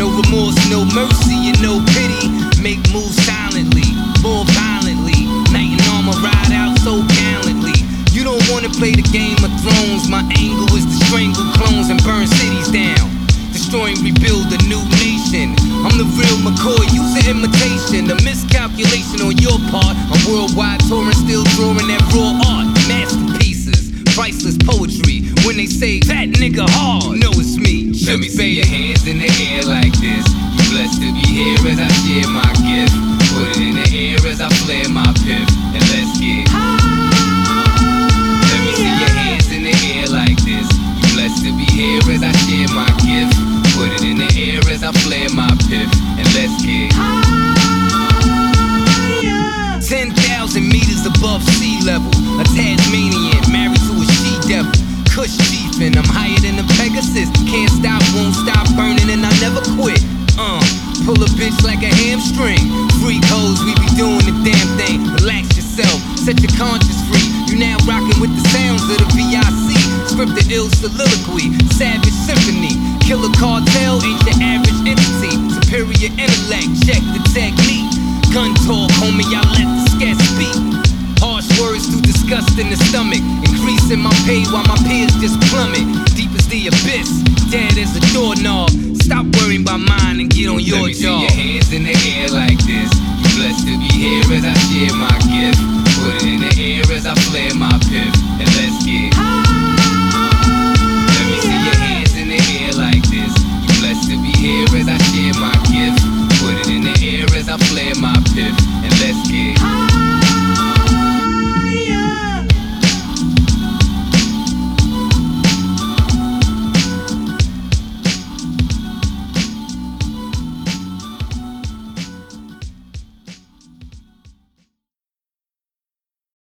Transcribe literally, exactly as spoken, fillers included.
No remorse, no mercy, and no pity. Make moves silently, more violently. Knight in armor ride out so gallantly. You don't wanna play the Game of Thrones. My angle is to strangle clones and burn cities down. Destroy and rebuild a new nation. I'm the real McCoy, use an imitation. A miscalculation on your part. I'm worldwide touring, still drawing that raw art. Masterpieces, priceless poetry. When they say, that nigga hard, know it's me. Let me see your hands in the air like this. You blessed to be here as I share my gift. Put it in the air as I flare my piff. And let's get Let me see your hands in the air like this. You blessed to be here as I share my gift. Put it in the air as I flare my piff. And let's get ten thousand meters above sea level. A Tasmanian married to a she-devil. Kush chiefin', I'm higher than a Pegasus. Can't stop, won't stop burning, and I never quit. Uh, pull a bitch like a hamstring. Freak hoes, we be doing the damn thing. Relax yourself, set your conscience free. You now rockin' with the sounds of the V I C. Scripted ill soliloquy, savage symphony. Killer cartel ain't your average entity. Superior intellect, check the technique. Gun talk, homie, I let the scat speak. Harsh words too disgust in the stomach. Increasing my pay while my peers just plummet. Deep as the abyss, dead as a doorknob. Stop worrying about mine and get on your Let me job. see your hands in the air like this. You blessed to be here as I share my gift. Put it in the air as I flare my